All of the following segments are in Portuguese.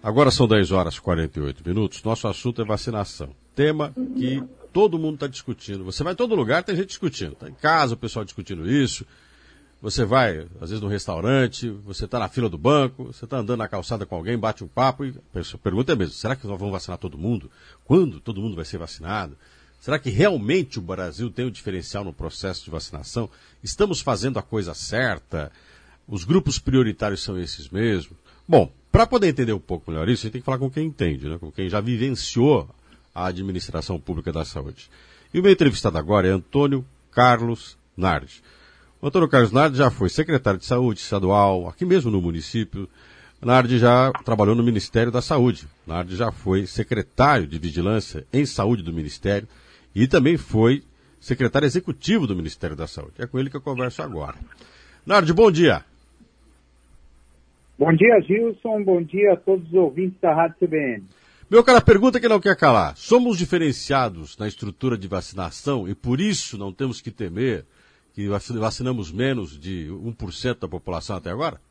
Agora são 10 horas e 48 minutos. Nosso assunto é vacinação. Tema que todo mundo está discutindo. Você vai em todo lugar, tem gente discutindo. Está em casa, o pessoal discutindo isso. Você vai, às vezes, no restaurante, você está na fila do banco, você está andando na calçada com alguém, bate um papo e a pergunta é mesmo, será que nós vamos vacinar todo mundo? Quando todo mundo vai ser vacinado? Será que realmente o Brasil tem um diferencial no processo de vacinação? Estamos fazendo a coisa certa? Os grupos prioritários são esses mesmos? Bom, para poder entender um pouco melhor isso, a gente tem que falar com quem entende, né? Com quem já vivenciou a administração pública da saúde. E o meu entrevistado agora é Antônio Carlos Nardi. O Antônio Carlos Nardi já foi secretário de saúde estadual, aqui mesmo no município. Nardi já trabalhou no Ministério da Saúde. Nardi já foi secretário de Vigilância em Saúde do Ministério e também foi secretário executivo do Ministério da Saúde. É com ele que eu converso agora. Nardi, bom dia. Bom dia, Gilson. Bom dia a todos os ouvintes da Rádio CBN. Meu cara, pergunta que não quer calar. Somos diferenciados na estrutura de vacinação e por isso não temos que temer que vacinamos menos de 1% da população até agora?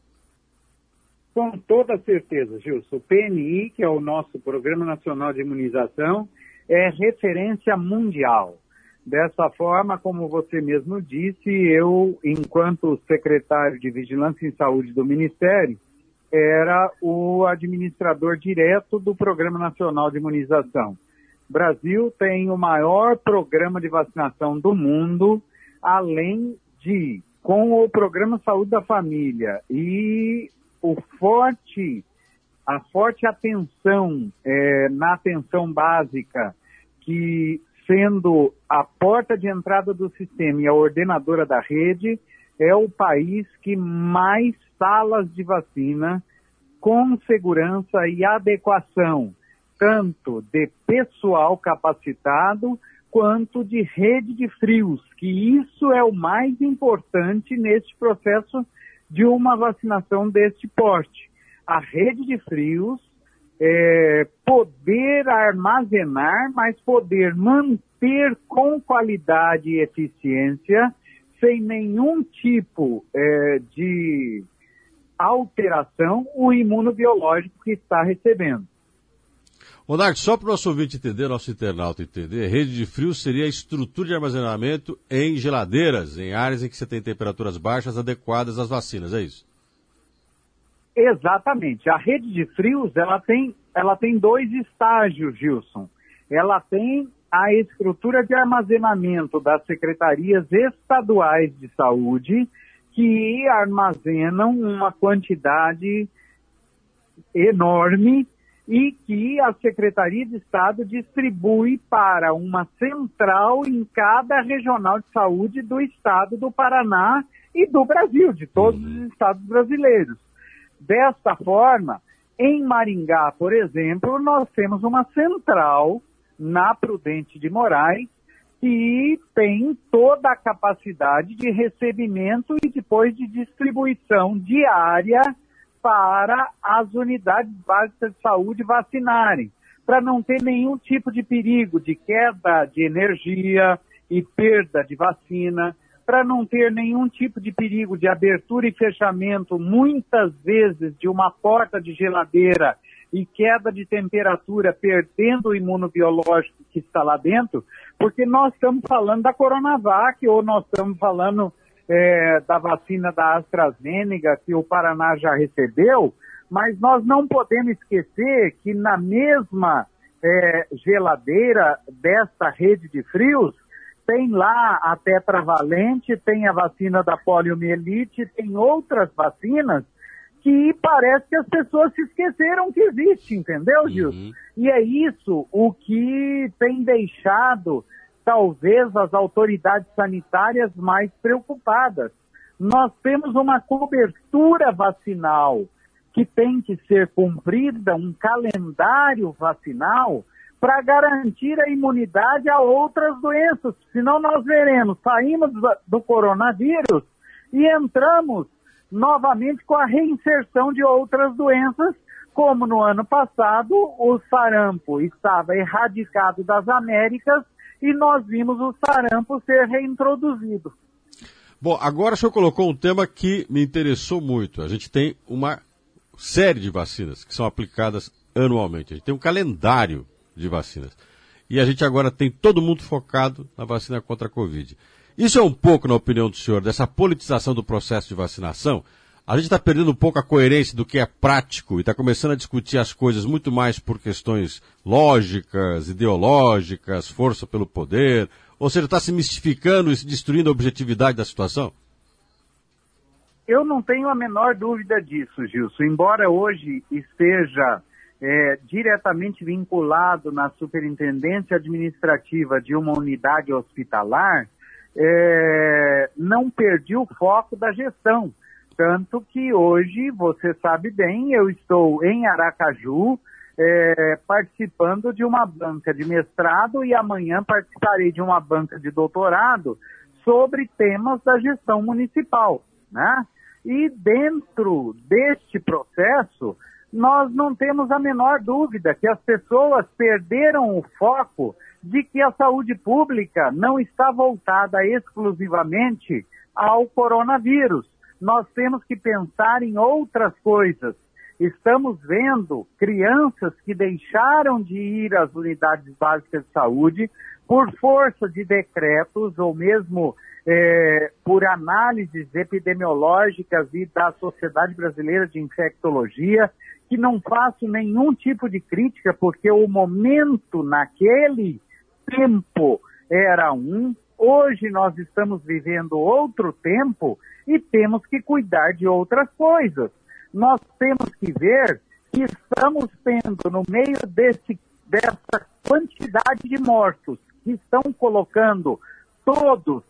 Com toda certeza, Gilson. O PNI, que é o nosso Programa Nacional de Imunização, é referência mundial. Dessa forma, como você mesmo disse, eu, enquanto secretário de Vigilância em Saúde do Ministério, era o administrador direto do Programa Nacional de Imunização. O Brasil tem o maior programa de vacinação do mundo, além de, com o Programa Saúde da Família e a forte atenção na atenção básica, que sendo a porta de entrada do sistema e a ordenadora da rede, é o país que mais salas de vacina com segurança e adequação, tanto de pessoal capacitado quanto de rede de frios, que isso é o mais importante neste processo de uma vacinação deste porte. A rede de frios, poder armazenar, mas poder manter com qualidade e eficiência, sem nenhum tipo de alteração, o imunobiológico que está recebendo. Nardi, só para o nosso ouvinte entender, nosso internauta entender, rede de frio seria a estrutura de armazenamento em geladeiras, em áreas em que você tem temperaturas baixas adequadas às vacinas, é isso? Exatamente. A rede de frios, ela tem dois estágios, Gilson. Ela tem a estrutura de armazenamento das secretarias estaduais de saúde, que armazenam uma quantidade enorme e que a Secretaria de Estado distribui para uma central em cada regional de saúde do estado do Paraná e do Brasil, de todos os estados brasileiros. Desta forma, em Maringá, por exemplo, nós temos uma central na Prudente de Moraes que tem toda a capacidade de recebimento e depois de distribuição diária para as unidades básicas de saúde vacinarem, para não ter nenhum tipo de perigo de queda de energia e perda de vacina, para não ter nenhum tipo de perigo de abertura e fechamento, muitas vezes, de uma porta de geladeira e queda de temperatura, perdendo o imunobiológico que está lá dentro, porque nós estamos falando da Coronavac ou nós estamos falando da vacina da AstraZeneca, que o Paraná já recebeu, mas nós não podemos esquecer que na mesma geladeira dessa rede de frios, tem lá a tetravalente, tem a vacina da poliomielite, tem outras vacinas que parece que as pessoas se esqueceram que existe, entendeu, Gilson? E é isso o que tem deixado talvez as autoridades sanitárias mais preocupadas. Nós temos uma cobertura vacinal que tem que ser cumprida, um calendário vacinal para garantir a imunidade a outras doenças. Senão nós saímos do coronavírus e entramos novamente com a reinserção de outras doenças, como no ano passado o sarampo estava erradicado das Américas e nós vimos o sarampo ser reintroduzido. Bom, agora o senhor colocou um tema que me interessou muito. A gente tem uma série de vacinas que são aplicadas anualmente. A gente tem um calendário de vacinas. E a gente agora tem todo mundo focado na vacina contra a Covid. Isso é um pouco, na opinião do senhor, dessa politização do processo de vacinação? A gente está perdendo um pouco a coerência do que é prático e está começando a discutir as coisas muito mais por questões lógicas, ideológicas, força pelo poder, ou seja, está se mistificando e se destruindo a objetividade da situação? Eu não tenho a menor dúvida disso, Gilson. Embora hoje esteja diretamente vinculado na superintendência administrativa de uma unidade hospitalar, não perdi o foco da gestão. Tanto que hoje, você sabe bem, eu estou em Aracaju, participando de uma banca de mestrado e amanhã participarei de uma banca de doutorado sobre temas da gestão municipal, né? E dentro deste processo, nós não temos a menor dúvida que as pessoas perderam o foco de que a saúde pública não está voltada exclusivamente ao coronavírus. Nós temos que pensar em outras coisas. Estamos vendo crianças que deixaram de ir às unidades básicas de saúde por força de decretos ou mesmo por análises epidemiológicas e da Sociedade Brasileira de Infectologia, que não faço nenhum tipo de crítica, porque o momento naquele tempo era hoje nós estamos vivendo outro tempo e temos que cuidar de outras coisas. Nós temos que ver que estamos tendo, no meio dessa quantidade de mortos, que estão colocando todos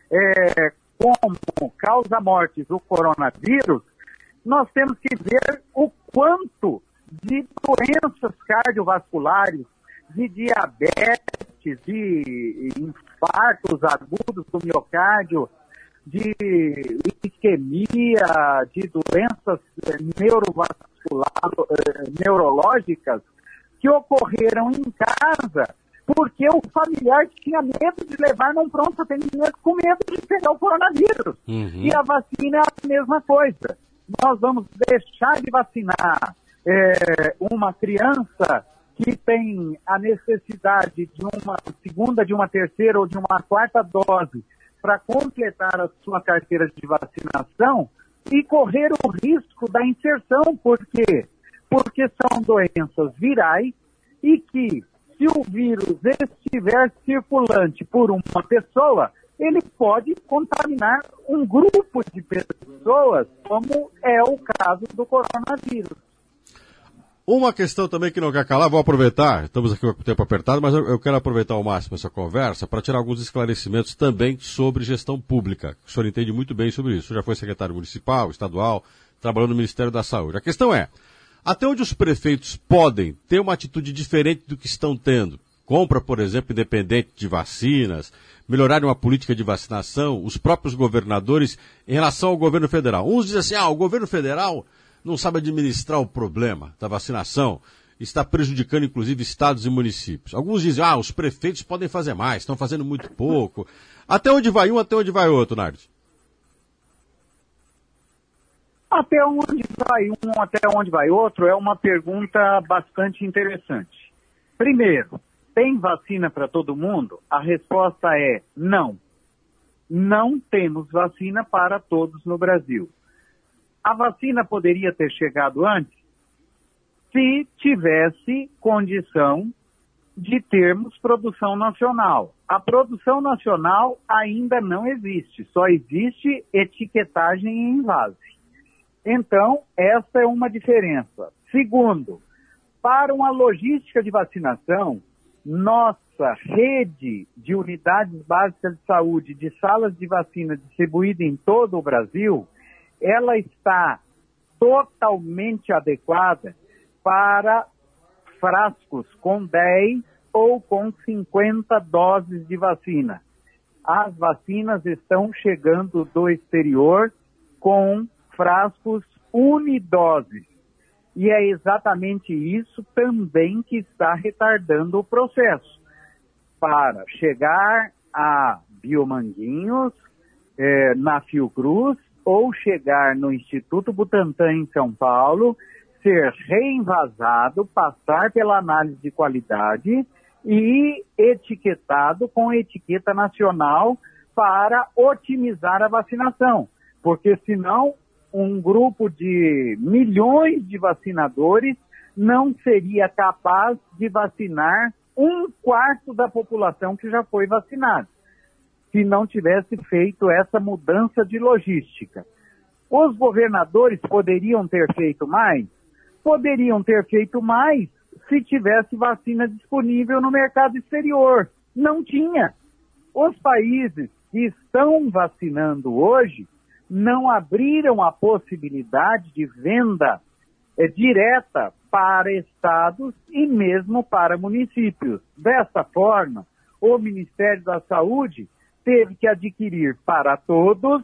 como causa-mortes o coronavírus, nós temos que ver o quanto de doenças cardiovasculares, de diabetes, de infartos agudos do miocárdio, de isquemia, de doenças neurológicas que ocorreram em casa porque o familiar tinha medo de levar num pronto atendimento com medo de pegar o coronavírus. E a vacina é a mesma coisa. Nós vamos deixar de vacinar uma criança que tem a necessidade de uma segunda, de uma terceira ou de uma quarta dose para completar a sua carteira de vacinação e correr o risco da inserção. Por quê? Porque são doenças virais e que, se o vírus estiver circulante por uma pessoa, ele pode contaminar um grupo de pessoas, como é o caso do coronavírus. Uma questão também que não quer calar, vou aproveitar, estamos aqui com o tempo apertado, mas eu quero aproveitar ao máximo essa conversa para tirar alguns esclarecimentos também sobre gestão pública. O senhor entende muito bem sobre isso. O senhor já foi secretário municipal, estadual, trabalhou no Ministério da Saúde. A questão é, até onde os prefeitos podem ter uma atitude diferente do que estão tendo? Compra, por exemplo, independente de vacinas, melhorar uma política de vacinação, os próprios governadores em relação ao governo federal. Uns dizem assim, o governo federal não sabe administrar o problema da vacinação, está prejudicando inclusive estados e municípios. Alguns dizem, os prefeitos podem fazer mais, estão fazendo muito pouco. Até onde vai um, até onde vai outro, Nardes? Até onde vai um, até onde vai outro, é uma pergunta bastante interessante. Primeiro, tem vacina para todo mundo? A resposta é não. Não temos vacina para todos no Brasil. A vacina poderia ter chegado antes se tivesse condição de termos produção nacional. A produção nacional ainda não existe, só existe etiquetagem em envase. Então, essa é uma diferença. Segundo, para uma logística de vacinação, nossa rede de unidades básicas de saúde, de salas de vacina distribuída em todo o Brasil, ela está totalmente adequada para frascos com 10 ou com 50 doses de vacina. As vacinas estão chegando do exterior com frascos unidoses. E é exatamente isso também que está retardando o processo. Para chegar a Biomanguinhos, na Fiocruz, ou chegar no Instituto Butantan em São Paulo, ser reenvasado, passar pela análise de qualidade e etiquetado com etiqueta nacional para otimizar a vacinação. Porque senão um grupo de milhões de vacinadores não seria capaz de vacinar 1/4 da população que já foi vacinada, se não tivesse feito essa mudança de logística. Os governadores poderiam ter feito mais? Poderiam ter feito mais se tivesse vacina disponível no mercado exterior. Não tinha. Os países que estão vacinando hoje não abriram a possibilidade de venda direta para estados e mesmo para municípios. Dessa forma, o Ministério da Saúde teve que adquirir para todos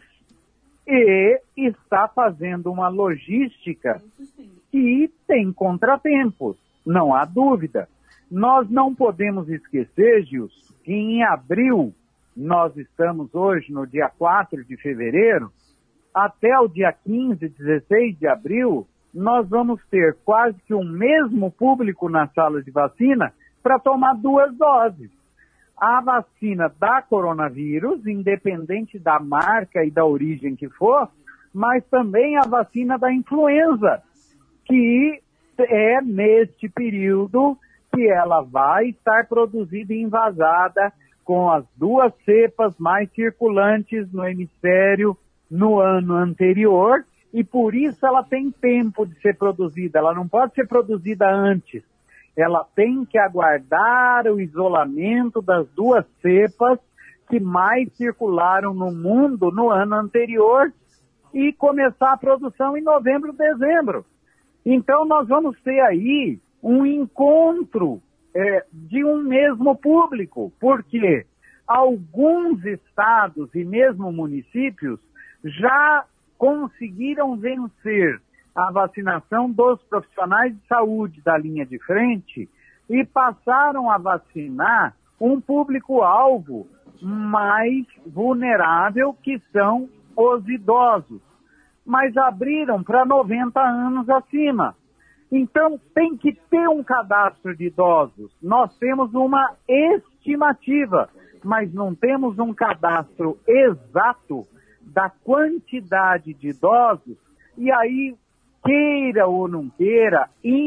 e está fazendo uma logística que tem contratempos, não há dúvida. Nós não podemos esquecer, Gilson, que em abril, nós estamos hoje no dia 4 de fevereiro, até o dia 15, 16 de abril, nós vamos ter quase que o mesmo público nas salas de vacina para tomar 2 doses. A vacina da coronavírus, independente da marca e da origem que for, mas também a vacina da influenza, que é neste período que ela vai estar produzida e envasada com as 2 cepas mais circulantes no hemisfério no ano anterior, e por isso ela tem tempo de ser produzida, ela não pode ser produzida antes. Ela tem que aguardar o isolamento das 2 cepas que mais circularam no mundo no ano anterior e começar a produção em novembro, dezembro. Então nós vamos ter aí um encontro de um mesmo público, porque alguns estados e mesmo municípios já conseguiram vencer a vacinação dos profissionais de saúde da linha de frente e passaram a vacinar um público-alvo mais vulnerável, que são os idosos, mas abriram para 90 anos acima. Então, tem que ter um cadastro de idosos. Nós temos uma estimativa, mas não temos um cadastro exato da quantidade de idosos, e aí, queira ou não queira,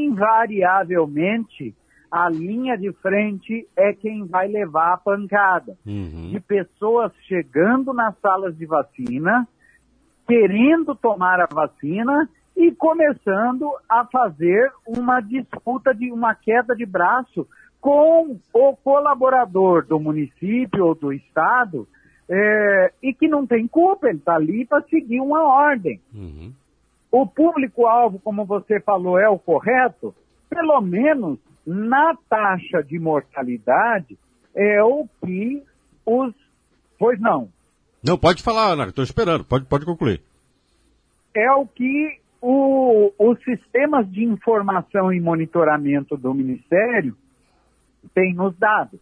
invariavelmente, a linha de frente é quem vai levar a pancada. De pessoas chegando nas salas de vacina, querendo tomar a vacina e começando a fazer uma disputa de uma queda de braço com o colaborador do município ou do estado, e que não tem culpa, ele está ali para seguir uma ordem. O público-alvo, como você falou, é o correto, pelo menos na taxa de mortalidade, é o que os... Pois não. Não, pode falar, Ana, estou esperando, pode concluir. É o que os sistemas de informação e monitoramento do Ministério têm nos dado.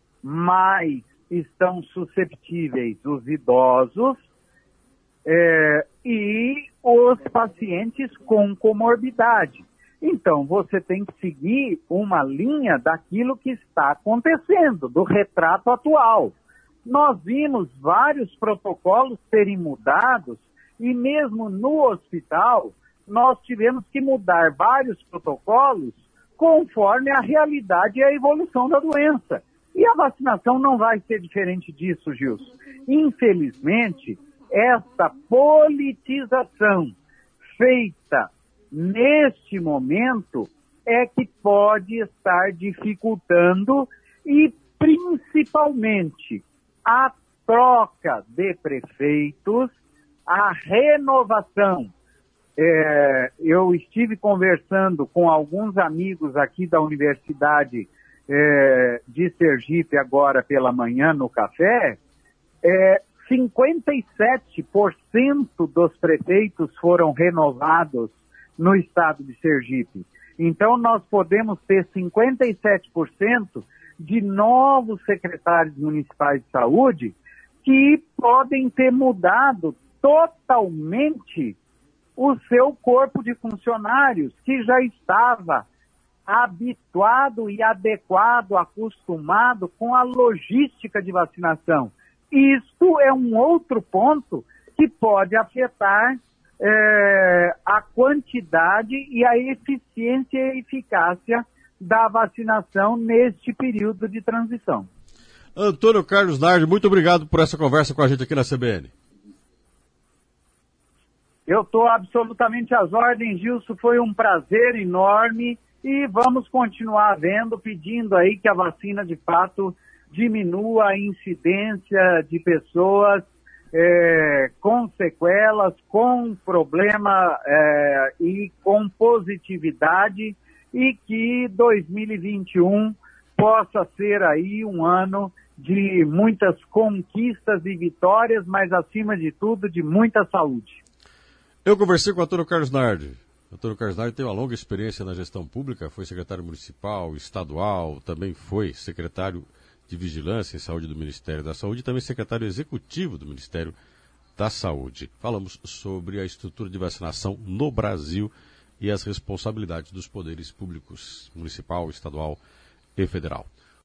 Mas estão susceptíveis os idosos e os pacientes com comorbidade. Então, você tem que seguir uma linha daquilo que está acontecendo, do retrato atual. Nós vimos vários protocolos serem mudados e mesmo no hospital nós tivemos que mudar vários protocolos conforme a realidade e a evolução da doença. E a vacinação não vai ser diferente disso, Gilson. Infelizmente, essa politização feita neste momento é que pode estar dificultando e principalmente a troca de prefeitos, a renovação. Eu estive conversando com alguns amigos aqui da Universidade de Sergipe agora pela manhã no café. 57% dos prefeitos foram renovados no estado de Sergipe. Então, nós podemos ter 57% de novos secretários municipais de saúde que podem ter mudado totalmente o seu corpo de funcionários, que já estava habituado e adequado, acostumado com a logística de vacinação. Isto é um outro ponto que pode afetar a quantidade e a eficiência e eficácia da vacinação neste período de transição. Antônio Carlos Nardi, muito obrigado por essa conversa com a gente aqui na CBN. Eu estou absolutamente às ordens, Gilson, foi um prazer enorme e vamos continuar pedindo aí que a vacina de fato diminua a incidência de pessoas com sequelas, com problema e com positividade, e que 2021 possa ser aí um ano de muitas conquistas e vitórias, mas acima de tudo de muita saúde. Eu conversei com o Antônio Carlos Nardi. O Antônio Carlos Nardi tem uma longa experiência na gestão pública, foi secretário municipal, estadual, também foi secretário de Vigilância e Saúde do Ministério da Saúde e também secretário executivo do Ministério da Saúde. Falamos sobre a estrutura de vacinação no Brasil e as responsabilidades dos poderes públicos, municipal, estadual e federal.